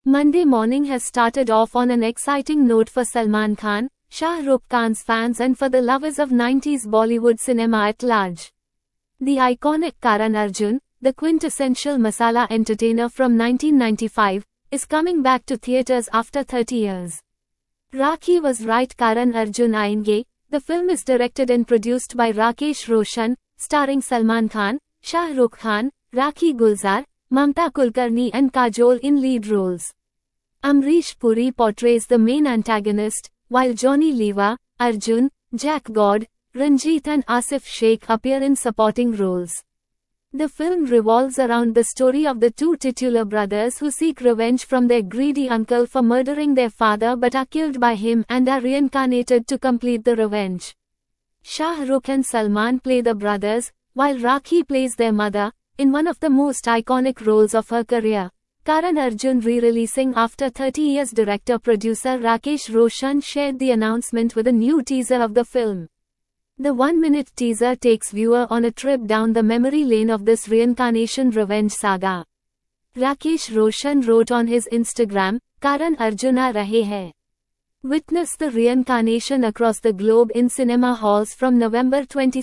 Monday morning has started off on an exciting note for Salman Khan, Shah Rukh Khan's fans and for the lovers of 90s Bollywood cinema at large. The iconic Karan Arjun, the quintessential masala entertainer from 1995, is coming back to theatres after 30 years. Rakhi was right. Karan Arjun Aayenge. The film is directed and produced by Rakesh Roshan, starring Salman Khan, Shah Rukh Khan, Rakhi Gulzar, Mamta Kulkarni and Kajol in lead roles. Amrish Puri portrays the main antagonist, while Johnny Lever, Arjun, Jack God, Ranjit and Asif Sheikh appear in supporting roles. The film revolves around the story of the two titular brothers who seek revenge from their greedy uncle for murdering their father but are killed by him and are reincarnated to complete the revenge. Shah Rukh and Salman play the brothers, while Rakhi plays their mother, in one of the most iconic roles of her career. Karan Arjun re-releasing after 30 years. Director-producer Rakesh Roshan shared the announcement with a new teaser of the film. The 1-minute teaser takes viewer on a trip down the memory lane of this reincarnation revenge saga. Rakesh Roshan wrote on his Instagram, Karan Arjun aa rahe hai. Witness the reincarnation across the globe in cinema halls from November 22,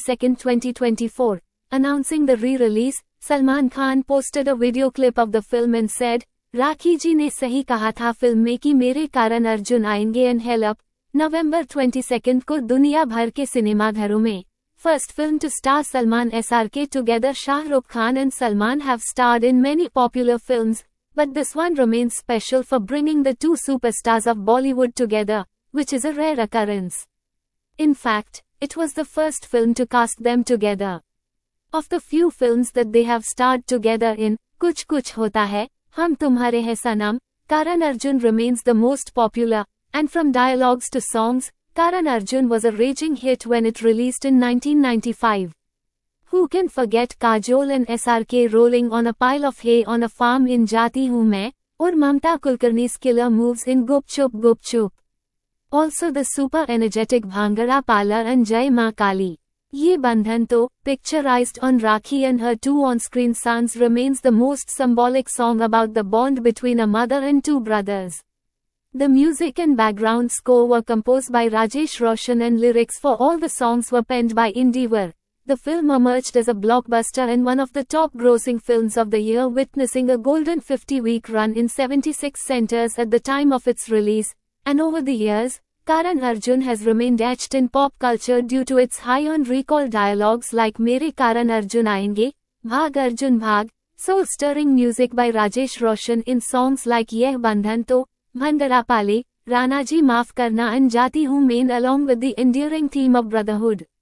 2024. Announcing the re-release, Salman Khan posted a video clip of the film and said, Rakhi ji ne sahi kaha tha film mein ki mere Karan Arjun aayenge and hell up. November 22 को दुनिया भर के सिनेमाघरों में. First film to star Salman SRK. Together Shah Rukh Khan and Salman have starred in many popular films, but this one remains special for bringing the two superstars of Bollywood together, which is a rare occurrence. In fact, it was the first film to cast them together. Of the few films that they have starred together in, Kuch Kuch Hota Hai, Hum Tumhare Hai Sanam, Karan Arjun remains the most popular, and from dialogues to songs, Karan Arjun was a raging hit when it released in 1995. Who can forget Kajol and SRK rolling on a pile of hay on a farm in Jati Hu Main, or Mamta Kulkarni's killer moves in Gup Chup Gup Chup. Also the super energetic Bhangra Parlor and Jai Maa Kali. Ye Bandhan To, picturized on Rakhi and her two on-screen sons, remains the most symbolic song about the bond between a mother and two brothers. The music and background score were composed by Rajesh Roshan and lyrics for all the songs were penned by Indivar. The film emerged as a blockbuster and one of the top-grossing films of the year, witnessing a golden 50-week run in 76 centers at the time of its release, and over the years, Karan Arjun has remained etched in pop culture due to its high on-recall dialogues like Mere Karan Arjun Aayenge, Bhag Arjun Bhag, soul-stirring music by Rajesh Roshan in songs like Yeh Bandhan To, Bhandara Pale, Rana Ji Maaf Karna and Jati Hu Main, along with the endearing theme of brotherhood.